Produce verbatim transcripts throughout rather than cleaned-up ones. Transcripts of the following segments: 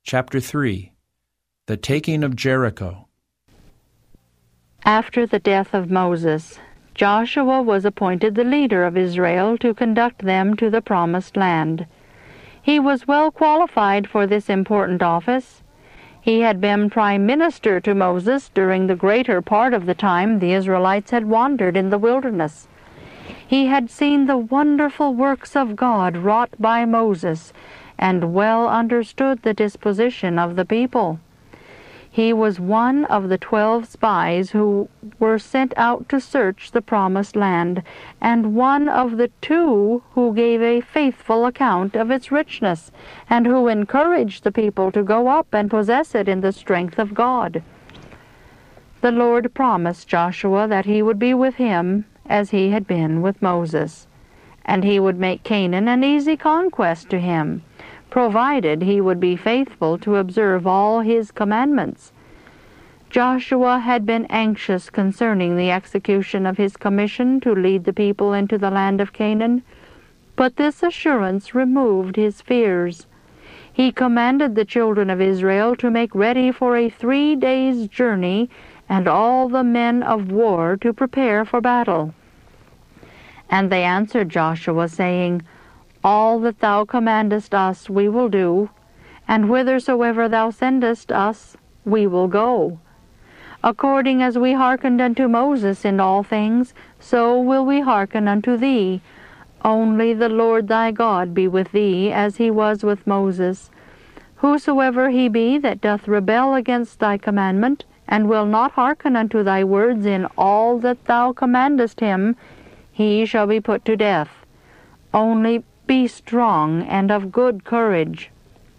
Chapter three. The Taking of Jericho. After the death of Moses, Joshua was appointed the leader of Israel to conduct them to the promised land. He was well qualified for this important office. He had been prime minister to Moses during the greater part of the time the Israelites had wandered in the wilderness. He had seen the wonderful works of God wrought by Moses, and well understood the disposition of the people. He was one of the twelve spies who were sent out to search the promised land, and one of the two who gave a faithful account of its richness, and who encouraged the people to go up and possess it in the strength of God. The Lord promised Joshua that he would be with him as he had been with Moses, and he would make Canaan an easy conquest to him, provided he would be faithful to observe all his commandments. Joshua had been anxious concerning the execution of his commission to lead the people into the land of Canaan, but this assurance removed his fears. He commanded the children of Israel to make ready for a three days' journey, and all the men of war to prepare for battle. And they answered Joshua, saying, All that thou commandest us we will do, and whithersoever thou sendest us we will go. According as we hearkened unto Moses in all things, so will we hearken unto thee. Only the Lord thy God be with thee, as he was with Moses. Whosoever he be that doth rebel against thy commandment, and will not hearken unto thy words in all that thou commandest him, he shall be put to death. Only be strong and of good courage.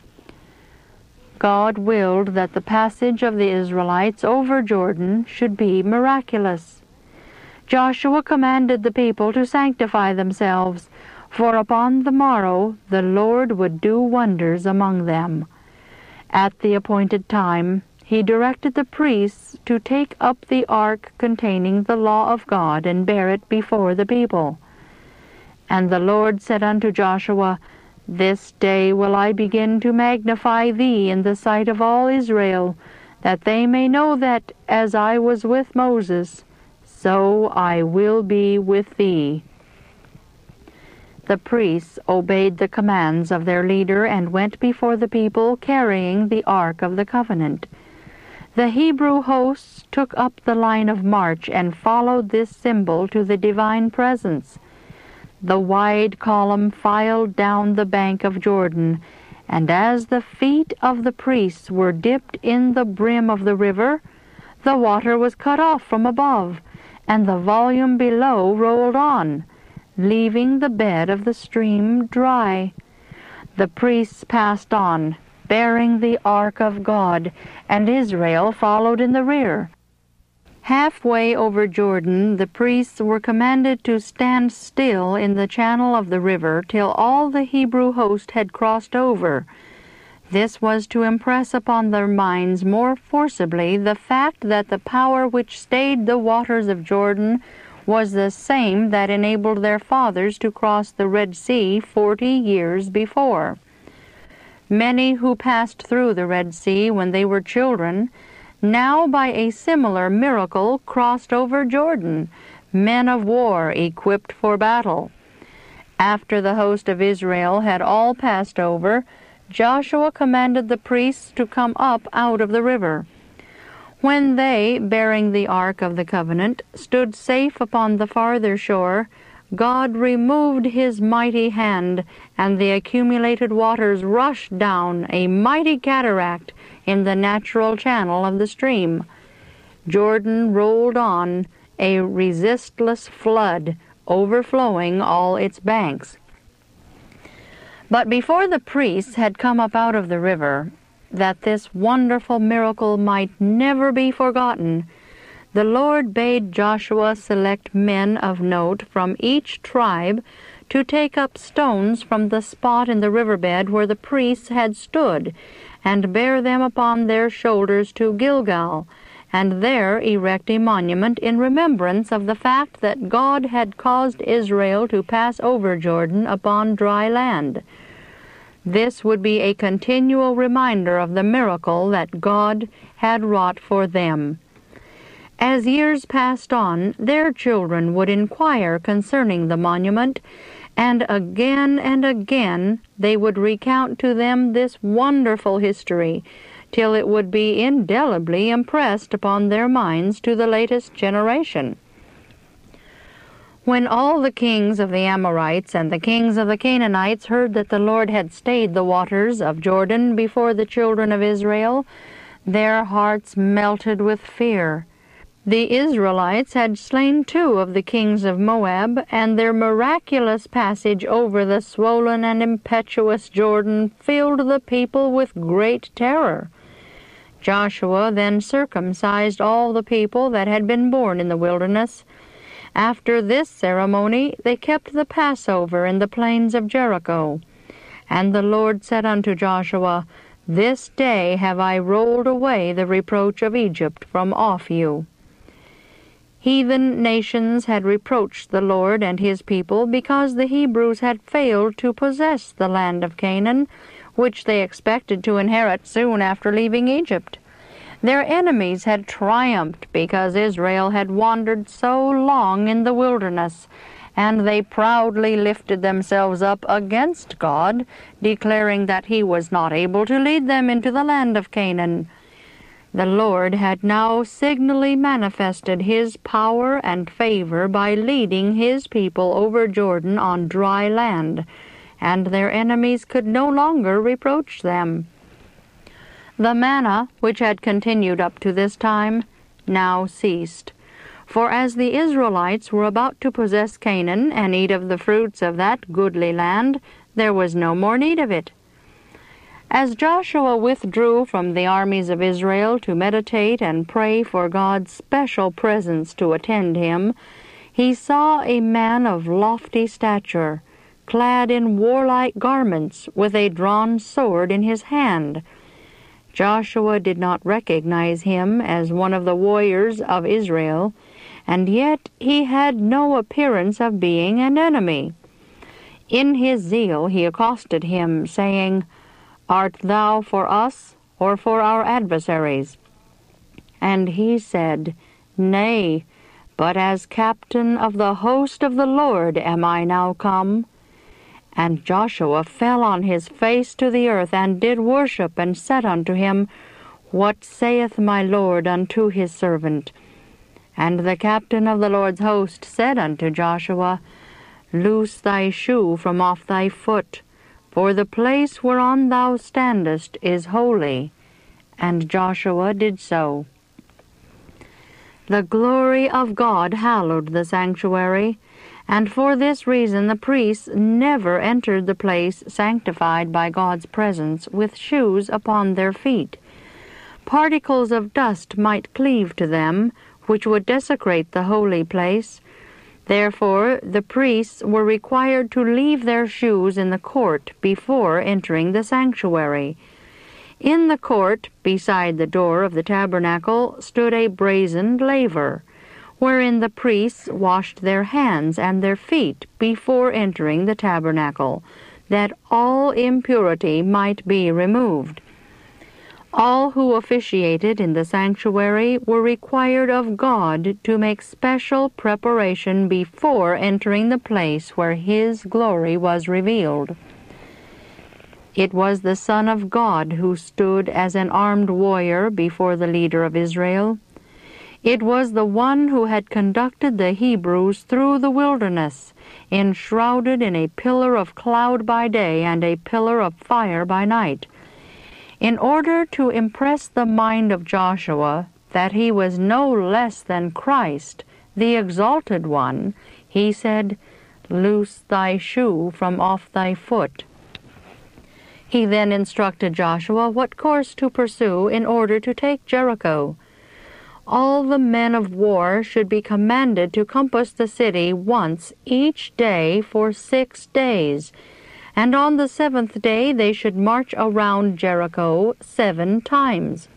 God willed that the passage of the Israelites over Jordan should be miraculous. Joshua commanded the people to sanctify themselves, for upon the morrow the Lord would do wonders among them. At the appointed time he directed the priests to take up the ark containing the law of God and bear it before the people. And the Lord said unto Joshua, This day will I begin to magnify thee in the sight of all Israel, that they may know that, as I was with Moses, so I will be with thee. The priests obeyed the commands of their leader and went before the people carrying the ark of the covenant. The Hebrew hosts took up the line of march and followed this symbol to the divine presence. The wide column filed down the bank of Jordan, and as the feet of the priests were dipped in the brim of the river, the water was cut off from above, and the volume below rolled on, leaving the bed of the stream dry. The priests passed on, bearing the ark of God, and Israel followed in the rear. Halfway over Jordan, the priests were commanded to stand still in the channel of the river till all the Hebrew host had crossed over. This was to impress upon their minds more forcibly the fact that the power which stayed the waters of Jordan was the same that enabled their fathers to cross the Red Sea forty years before. Many who passed through the Red Sea when they were children now by a similar miracle crossed over Jordan, men of war equipped for battle. After the host of Israel had all passed over, Joshua commanded the priests to come up out of the river. When they, bearing the ark of the covenant, stood safe upon the farther shore, God removed his mighty hand, and the accumulated waters rushed down, a mighty cataract, in the natural channel of the stream. Jordan rolled on, a resistless flood, overflowing all its banks. But before the priests had come up out of the river, that this wonderful miracle might never be forgotten, the Lord bade Joshua select men of note from each tribe to take up stones from the spot in the riverbed where the priests had stood, and bear them upon their shoulders to Gilgal, and there erect a monument in remembrance of the fact that God had caused Israel to pass over Jordan upon dry land. This would be a continual reminder of the miracle that God had wrought for them. As years passed on, their children would inquire concerning the monument, and again and again they would recount to them this wonderful history, till it would be indelibly impressed upon their minds to the latest generation. When all the kings of the Amorites and the kings of the Canaanites heard that the Lord had stayed the waters of Jordan before the children of Israel, their hearts melted with fear. The Israelites had slain two of the kings of Moab, and their miraculous passage over the swollen and impetuous Jordan filled the people with great terror. Joshua then circumcised all the people that had been born in the wilderness. After this ceremony they kept the Passover in the plains of Jericho. And the Lord said unto Joshua, This day have I rolled away the reproach of Egypt from off you. Heathen nations had reproached the Lord and his people because the Hebrews had failed to possess the land of Canaan, which they expected to inherit soon after leaving Egypt. Their enemies had triumphed because Israel had wandered so long in the wilderness, and they proudly lifted themselves up against God, declaring that he was not able to lead them into the land of Canaan. The Lord had now signally manifested his power and favor by leading his people over Jordan on dry land, and their enemies could no longer reproach them. The manna, which had continued up to this time, now ceased. For as the Israelites were about to possess Canaan and eat of the fruits of that goodly land, there was no more need of it. As Joshua withdrew from the armies of Israel to meditate and pray for God's special presence to attend him, he saw a man of lofty stature, clad in warlike garments, with a drawn sword in his hand. Joshua did not recognize him as one of the warriors of Israel, and yet he had no appearance of being an enemy. In his zeal he accosted him, saying, Art thou for us, or for our adversaries? And he said, Nay, but as captain of the host of the Lord am I now come. And Joshua fell on his face to the earth, and did worship, and said unto him, What saith my Lord unto his servant? And the captain of the Lord's host said unto Joshua, Loose thy shoe from off thy foot, for the place whereon thou standest is holy. And Joshua did so. The glory of God hallowed the sanctuary, and for this reason the priests never entered the place sanctified by God's presence with shoes upon their feet. Particles of dust might cleave to them, which would desecrate the holy place. Therefore the priests were required to leave their shoes in the court before entering the sanctuary. In the court, beside the door of the tabernacle, stood a brazen laver, wherein the priests washed their hands and their feet before entering the tabernacle, that all impurity might be removed. All who officiated in the sanctuary were required of God to make special preparation before entering the place where his glory was revealed. It was the Son of God who stood as an armed warrior before the leader of Israel. It was the one who had conducted the Hebrews through the wilderness, enshrouded in a pillar of cloud by day and a pillar of fire by night. In order to impress the mind of Joshua that he was no less than Christ, the Exalted One, he said, Loose thy shoe from off thy foot. He then instructed Joshua what course to pursue in order to take Jericho. All the men of war should be commanded to compass the city once each day for six days, and on the seventh day they should march around Jericho seven times.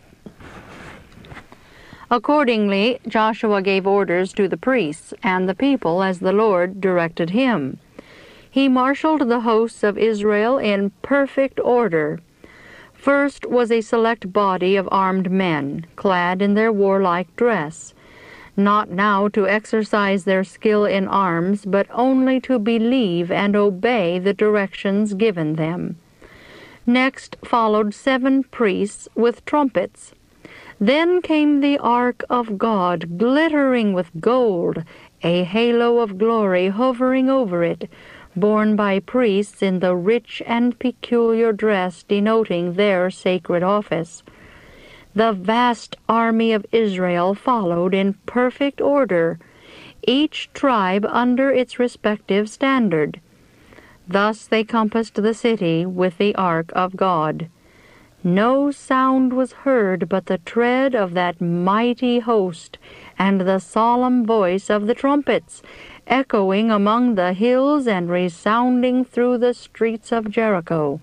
Accordingly, Joshua gave orders to the priests and the people as the Lord directed him. He marshaled the hosts of Israel in perfect order. First was a select body of armed men, clad in their warlike dress, not now to exercise their skill in arms, but only to believe and obey the directions given them. Next followed seven priests with trumpets. Then came the ark of God, glittering with gold, a halo of glory hovering over it, borne by priests in the rich and peculiar dress denoting their sacred office. The vast army of Israel followed in perfect order, each tribe under its respective standard. Thus they compassed the city with the ark of God. No sound was heard but the tread of that mighty host, and the solemn voice of the trumpets, echoing among the hills and resounding through the streets of Jericho.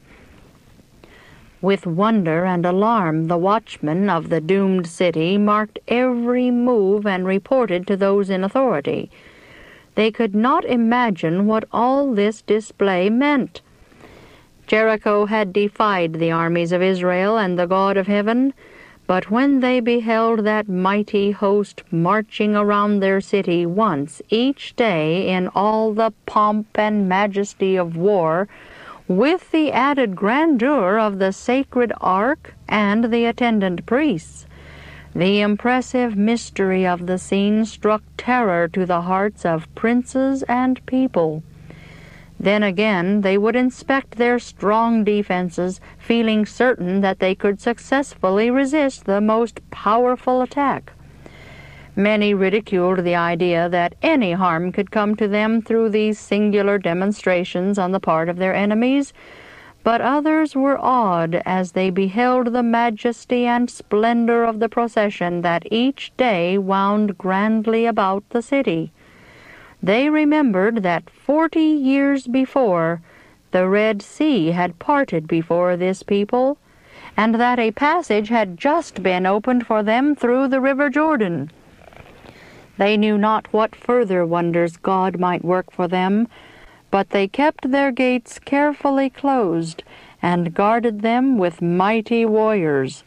With wonder and alarm, the watchmen of the doomed city marked every move and reported to those in authority. They could not imagine what all this display meant. Jericho had defied the armies of Israel and the God of heaven, but when they beheld that mighty host marching around their city once each day in all the pomp and majesty of war, with the added grandeur of the sacred ark and the attendant priests, the impressive mystery of the scene struck terror to the hearts of princes and people. Then again they would inspect their strong defenses, feeling certain that they could successfully resist the most powerful attack. Many ridiculed the idea that any harm could come to them through these singular demonstrations on the part of their enemies, but others were awed as they beheld the majesty and splendor of the procession that each day wound grandly about the city. They remembered that forty years before the Red Sea had parted before this people, and that a passage had just been opened for them through the river Jordan. They knew not what further wonders God might work for them, but they kept their gates carefully closed and guarded them with mighty warriors.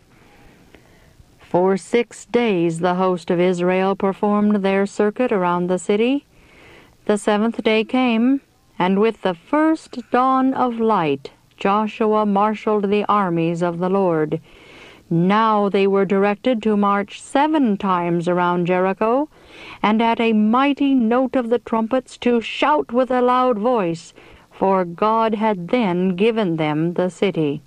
For six days the host of Israel performed their circuit around the city. The seventh day came, and with the first dawn of light Joshua marshaled the armies of the Lord. Now they were directed to march seven times around Jericho, and at a mighty note of the trumpets to shout with a loud voice, for God had then given them the city.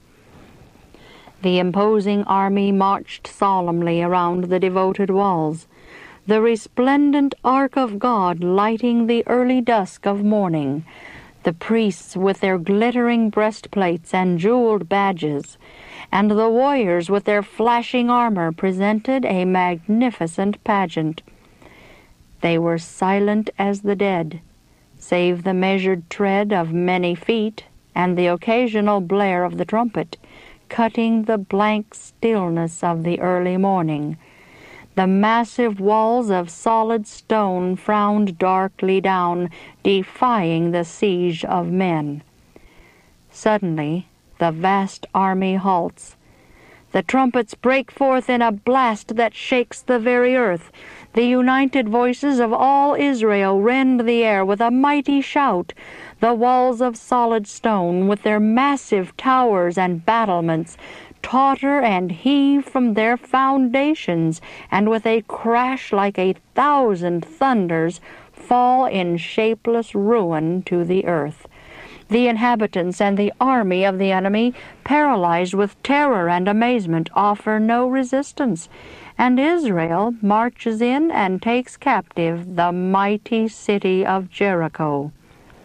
The imposing army marched solemnly around the devoted walls, the resplendent ark of God lighting the early dusk of morning, the priests with their glittering breastplates and jeweled badges, and the warriors with their flashing armor presented a magnificent pageant. They were silent as the dead, save the measured tread of many feet and the occasional blare of the trumpet, cutting the blank stillness of the early morning. The massive walls of solid stone frowned darkly down, defying the siege of men. Suddenly, the vast army halts. The trumpets break forth in a blast that shakes the very earth. The united voices of all Israel rend the air with a mighty shout. The walls of solid stone, with their massive towers and battlements, totter and heave from their foundations, and with a crash like a thousand thunders fall in shapeless ruin to the earth. The inhabitants and the army of the enemy, paralyzed with terror and amazement, offer no resistance, and Israel marches in and takes captive the mighty city of Jericho.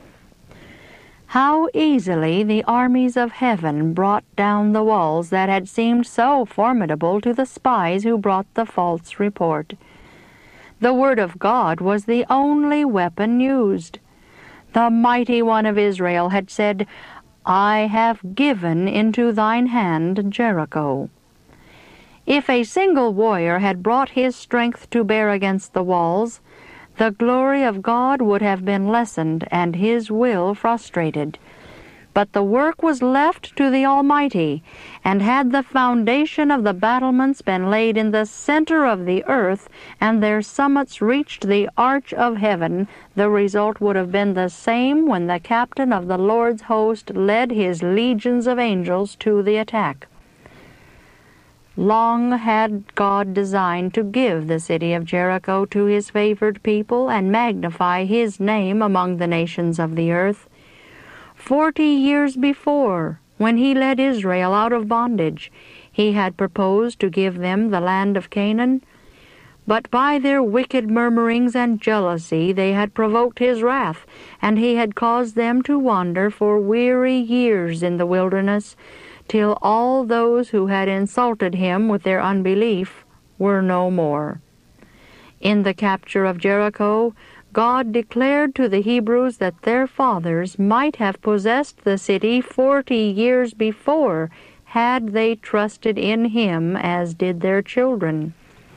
How easily the armies of heaven brought down the walls that had seemed so formidable to the spies who brought the false report. The word of God was the only weapon used. The mighty one of Israel had said, "I have given into thine hand Jericho." If a single warrior had brought his strength to bear against the walls, the glory of God would have been lessened and His will frustrated. But the work was left to the Almighty, and had the foundation of the battlements been laid in the center of the earth, and their summits reached the arch of heaven, the result would have been the same when the captain of the Lord's host led his legions of angels to the attack. Long had God designed to give the city of Jericho to His favored people and magnify His name among the nations of the earth. Forty years before, when He led Israel out of bondage, He had proposed to give them the land of Canaan. But by their wicked murmurings and jealousy they had provoked His wrath, and He had caused them to wander for weary years in the wilderness, till all those who had insulted Him with their unbelief were no more. In the capture of Jericho, God declared to the Hebrews that their fathers might have possessed the city forty years before, had they trusted in Him as did their children.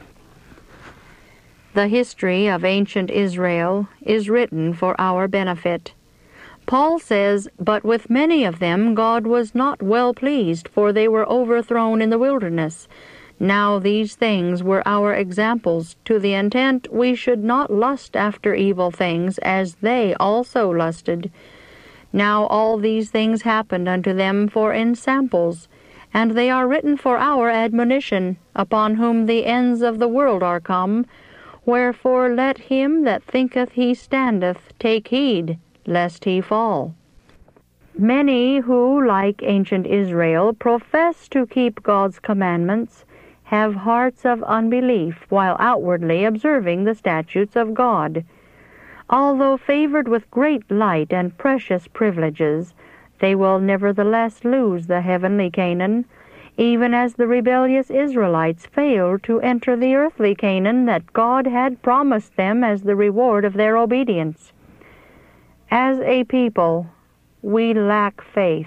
The history of ancient Israel is written for our benefit. Paul says, "But with many of them God was not well pleased, for they were overthrown in the wilderness. Now these things were our examples, to the intent we should not lust after evil things, as they also lusted. Now all these things happened unto them for ensamples, and they are written for our admonition, upon whom the ends of the world are come. Wherefore let him that thinketh he standeth take heed, lest he fall." Many who, like ancient Israel, profess to keep God's commandments, have hearts of unbelief while outwardly observing the statutes of God. Although favored with great light and precious privileges, they will nevertheless lose the heavenly Canaan, even as the rebellious Israelites failed to enter the earthly Canaan that God had promised them as the reward of their obedience. As a people, we lack faith.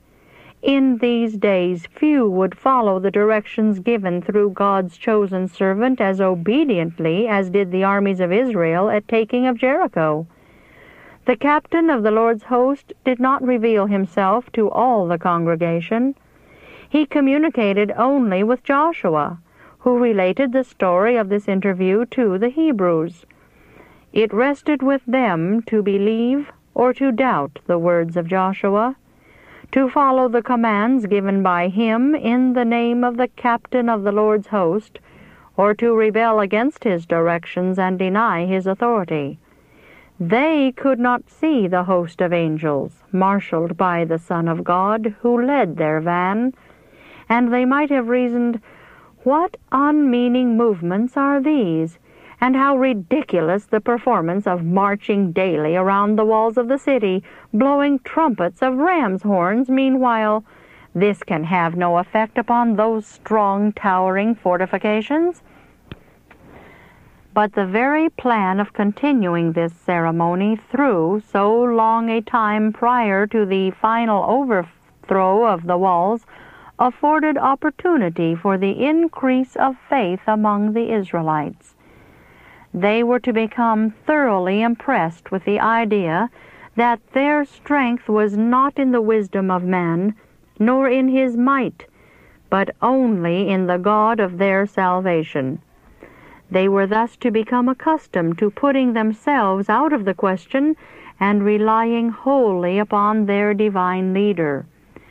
In these days, few would follow the directions given through God's chosen servant as obediently as did the armies of Israel at taking of Jericho. The captain of the Lord's host did not reveal himself to all the congregation. He communicated only with Joshua, who related the story of this interview to the Hebrews. It rested with them to believe or to doubt the words of Joshua, to follow the commands given by him in the name of the captain of the Lord's host, or to rebel against his directions and deny his authority. They could not see the host of angels, marshaled by the Son of God, who led their van, and they might have reasoned, "What unmeaning movements are these? And how ridiculous the performance of marching daily around the walls of the city, blowing trumpets of ram's horns meanwhile. This can have no effect upon those strong, towering fortifications." But the very plan of continuing this ceremony through so long a time prior to the final overthrow of the walls afforded opportunity for the increase of faith among the Israelites. They were to become thoroughly impressed with the idea that their strength was not in the wisdom of man, nor in his might, but only in the God of their salvation. They were thus to become accustomed to putting themselves out of the question and relying wholly upon their divine leader.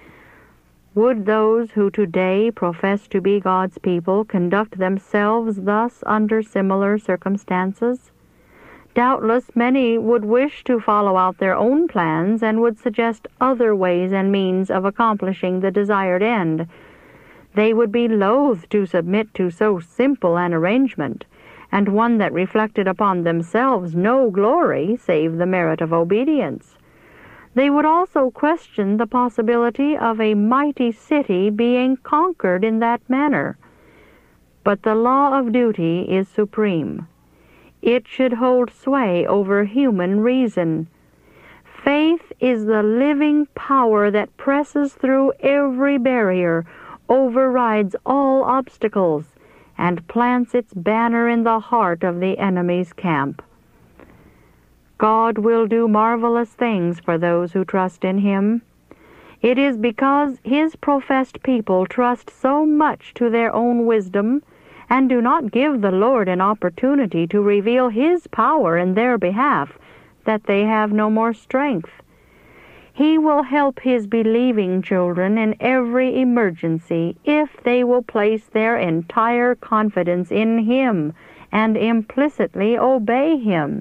Would those who today profess to be God's people conduct themselves thus under similar circumstances? Doubtless many would wish to follow out their own plans and would suggest other ways and means of accomplishing the desired end. They would be loath to submit to so simple an arrangement, and one that reflected upon themselves no glory save the merit of obedience. They would also question the possibility of a mighty city being conquered in that manner. But the law of duty is supreme. It should hold sway over human reason. Faith is the living power that presses through every barrier, overrides all obstacles, and plants its banner in the heart of the enemy's camp. God will do marvelous things for those who trust in Him. It is because His professed people trust so much to their own wisdom and do not give the Lord an opportunity to reveal His power in their behalf that they have no more strength. He will help His believing children in every emergency if they will place their entire confidence in Him and implicitly obey Him.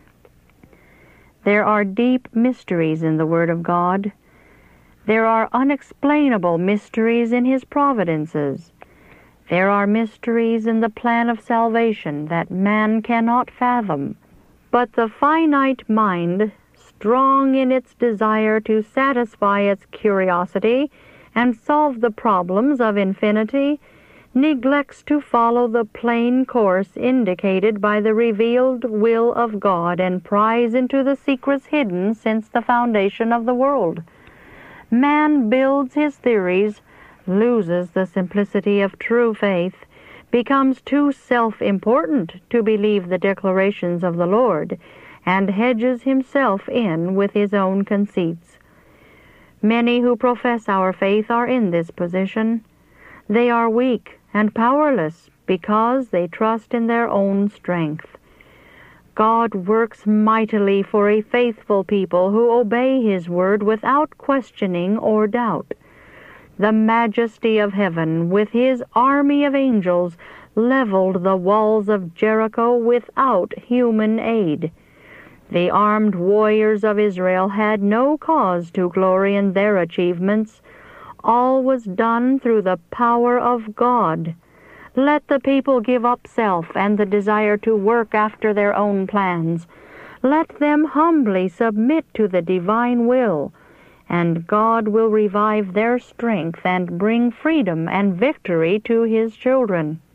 There are deep mysteries in the Word of God. There are unexplainable mysteries in His providences. There are mysteries in the plan of salvation that man cannot fathom. But the finite mind, strong in its desire to satisfy its curiosity and solve the problems of infinity, neglects to follow the plain course indicated by the revealed will of God and pries into the secrets hidden since the foundation of the world. Man builds his theories, loses the simplicity of true faith, becomes too self-important to believe the declarations of the Lord, and hedges himself in with his own conceits. Many who profess our faith are in this position. They are weak and powerless because they trust in their own strength. God works mightily for a faithful people who obey His word without questioning or doubt. The majesty of heaven, with His army of angels, leveled the walls of Jericho without human aid. The armed warriors of Israel had no cause to glory in their achievements. All was done through the power of God. Let the people give up self and the desire to work after their own plans. Let them humbly submit to the divine will, and God will revive their strength and bring freedom and victory to His children.